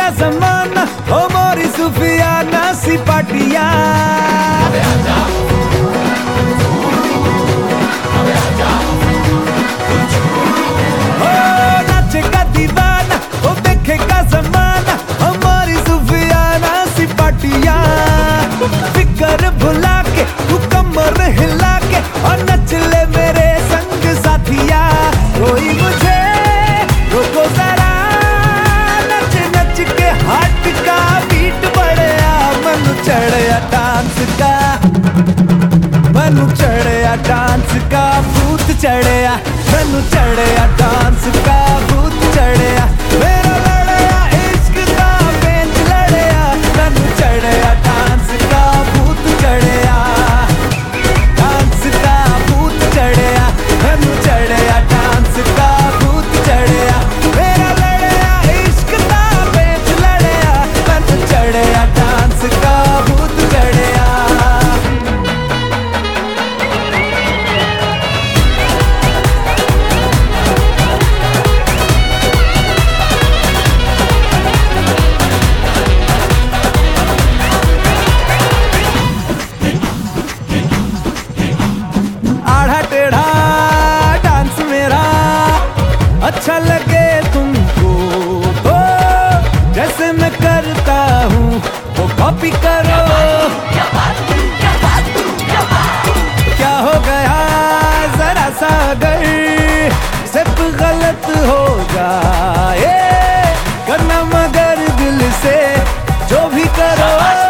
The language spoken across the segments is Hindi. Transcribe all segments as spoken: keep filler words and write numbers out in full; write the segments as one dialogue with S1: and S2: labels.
S1: का जमाना ओ मोरी सुफियाना सी पाटिया। ओ नाचे का दीवाना ओ देखे का जमाना हमारी सुफियाना सी पाटिया। फिकर भुला के तू कमर हिला के और नच ले मेरे संग साथिया। कोई मुझे रोको जरा नच नच के हार्ट का बीट बढ़िया। मनु चढ़िया डांस का मनु चढ़िया डांस का भूत चढ़िया। मनु चढ़िया डांस का भूत चढ़िया। मेरा लड़या इश्क का बेंच लड़या। मनु चढ़िया डांस का भूत चढ़िया। डांस का भूत चढ़िया। मनु चढ़िया डांस का भूत चढ़िया। मेरा लड़या इश्क का बेंच लड़या। मनु चढ़िया डांस का भूत चढ़िया। आधा टेढ़ा डांस मेरा अच्छा लगे तुमको तो जैसे मैं करता हूँ वो कॉपी करो। क्या हो गया जरा सा अगर सिर्फ गलत हो जाए करना मगर दिल से जो भी करो।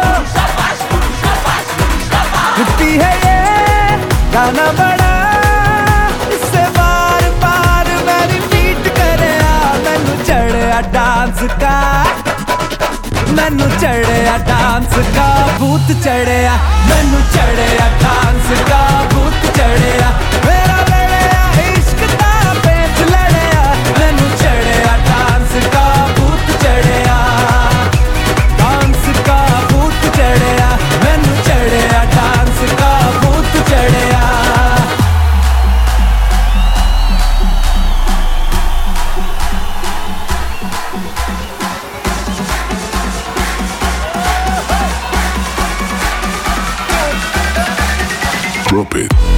S1: छुट्टी है ये गाना बड़ा इससे बार बार मैं रिपीट करे। मैनू चढ़िया डांस का मैनू चढ़िया डांस का भूत चढ़िया। मैनू चढ़िया डांस का भूत चढ़िया। मेरा लड़या इश्क का पेच लड़या। मैनू चढ़िया डांस का भूत चढ़िया। डांस का भूत चढ़िया। मैनू चढ़िया डांस का भूत चढ़िया।
S2: Drop it.